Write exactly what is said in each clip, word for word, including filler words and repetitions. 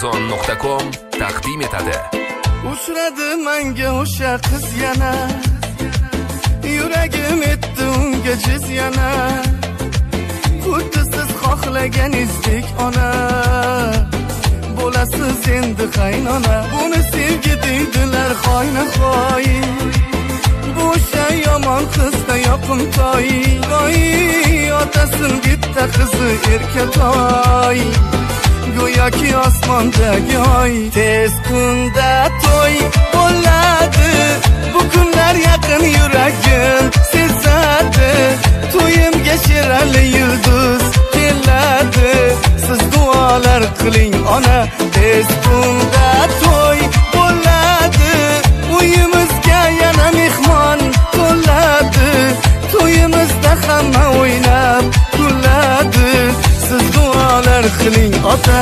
amazon nuqta com taqdim etadi. Uchradi menga o'sha qiz yana, yuragim etdi unga jiz yana. Xuddi siz xohlaganingizdek ona, bo'lasiz endi qaynona. Buni sevgi deydilar xoyna-xoy, bu o'sha yomon qizda yoqimtoy. Voy, otasin bitta qizi erkatoy, go'yoki osmondagi oy. Tez kunda to'y bo'ladi, bu kunlar yaqin yuragim sezadi. To'yimga shirali yulduz keladi, siz duolar qiling ona. Tez kunda to'y bo'ladi, uyimizga yana mehmon to'ladi. To'yimizda hamma o'ynab kuladi, siz duolar qiling ota.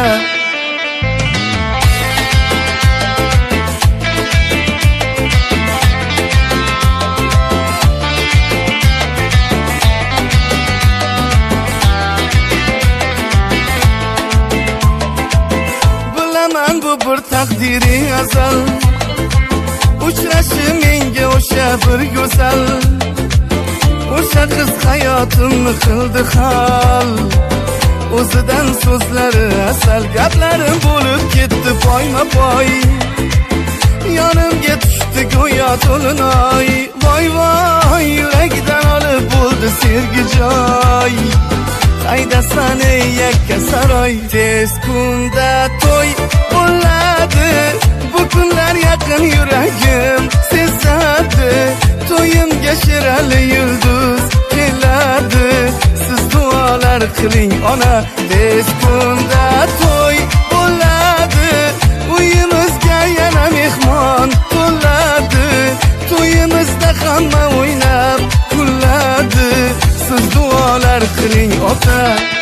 Bilaman bu bir taqdiri azal, uchrashi menga o'sha bir go'zal. O'sha qiz hayotimni qildi hal, o'zidan so'zlari asal. Gaplarim bo'lib ketdi poyma-poy, yonimga tushdi go'yo to'linoy. Voy voy, yuragidan olib bo'ldi sevgi joy. Qaydasan ey yakka saroy. Tez kunda to'y bo'ladi, bu kunlar yaqin yuragim sezadi. To'yimga shirali yulduz keladi, siz duolar qiling ona. Tez kunda to'y bo'ladi, uyimizga yana mehmon to'ladi. To'yimizda hamma o'ynab kuladi, siz duolar qiling ota.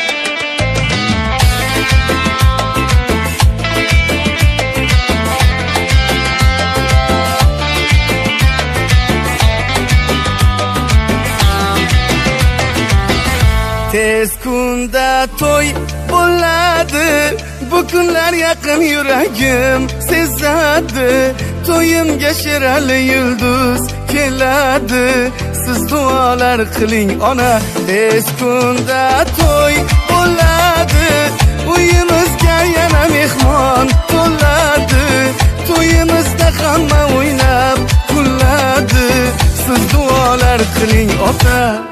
Tez kunda to'y bo'ladi, bu kunlar yaqin yuragim sezadi. To'yimga shirali yulduz keladi, siz duolar qiling ona. Tez kunda to'y bo'ladi, uyimizga yana mehmon to'ladi. To'yimizda hamma o'ynab kuladi, siz duolar qiling ota.